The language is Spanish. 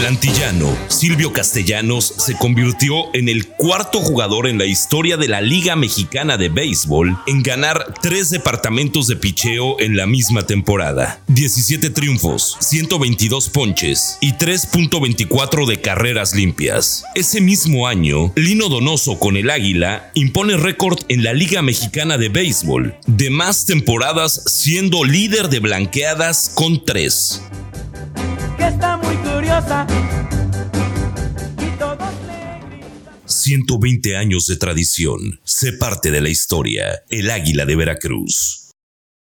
El antillano Silvio Castellanos se convirtió en el cuarto jugador en la historia de la Liga Mexicana de Béisbol en ganar 3 departamentos de picheo en la misma temporada. 17 triunfos, 122 ponches y 3.24 de carreras limpias. Ese mismo año, Lino Donoso con el Águila impone récord en la Liga Mexicana de Béisbol de más temporadas, siendo líder de blanqueadas con 3. Que está muy curiosa y todos le gritan. 120 años de tradición. Sé parte de la historia. El Águila de Veracruz.